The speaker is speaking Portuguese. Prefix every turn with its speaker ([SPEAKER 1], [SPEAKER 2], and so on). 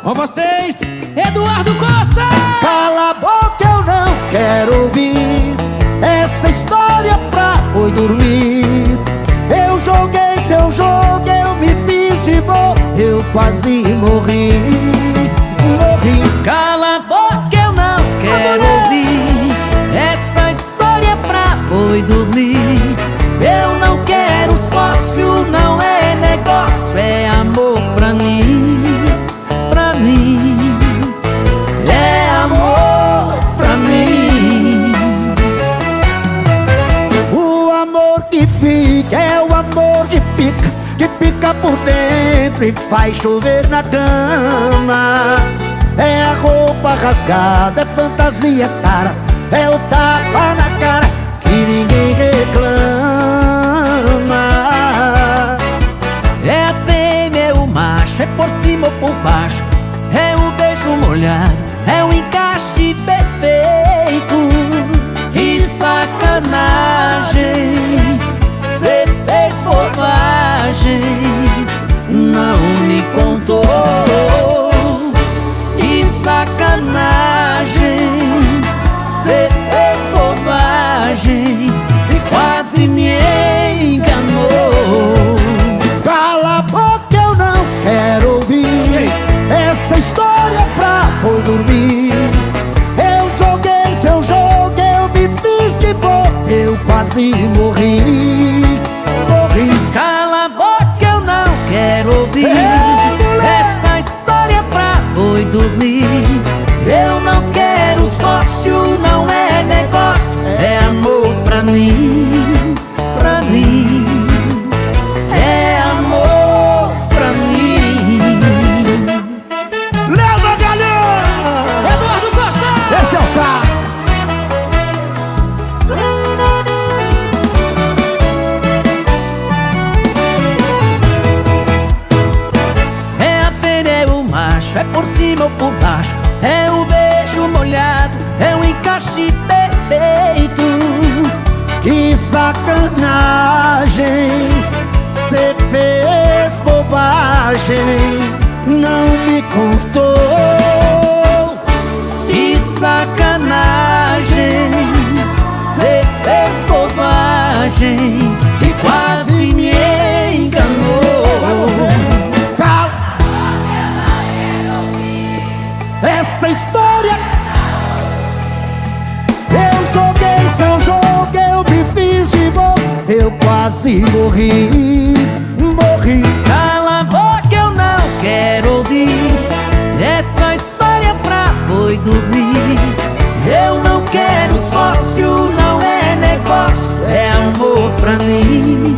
[SPEAKER 1] Com vocês, Eduardo Costa!
[SPEAKER 2] Cala a boca, eu não quero ouvir essa história pra boi dormir. Eu joguei seu jogo, eu me fiz de bom, eu quase morri.
[SPEAKER 1] Cala a boca, eu não quero ouvir essa história pra boi dormir. Eu não quero sócio, não é negócio, é amor pra mim, pra mim. É amor pra mim.
[SPEAKER 2] O amor que fica é o amor que pica por dentro e faz chover na cama. É a roupa rasgada, é fantasia cara, é o tapa na cara que ninguém reclama.
[SPEAKER 1] É a fêmea, é o macho, é por cima ou por baixo, é o beijo molhado, é o encaixe perfeito. Que sacanagem, cê fez bobagem, não me contou. Que sacanagem, cê fez bobagem e quase me enganou.
[SPEAKER 2] Cala a boca, eu não quero ouvir essa história pra boi dormir. Eu joguei seu jogo, eu me fiz de bom, eu quase morri.
[SPEAKER 1] Cala a boca, eu não quero ouvir essa história pra boi dormir. Eu não quero sócio, não é negócio, é amor pra mim, pra mim. É amor pra mim.
[SPEAKER 2] Leva, galera!
[SPEAKER 1] Eduardo Costa!
[SPEAKER 2] Esse é o cara!
[SPEAKER 1] É a fêmea, é o macho, é por cima ou por baixo, é o beijo molhado, é o encaixe perfeito.
[SPEAKER 2] Que sacanagem, cê fez bobagem, não me contou.
[SPEAKER 1] Que sacanagem, cê fez bobagem e quase me enganou.
[SPEAKER 2] Cala! Essa história, eu joguei seu jogo, eu me fiz de bom, eu quase morri.
[SPEAKER 1] Cala a boca, eu não quero ouvir essa história pra boi dormir. Eu não quero sócio, não é negócio, é amor pra mim.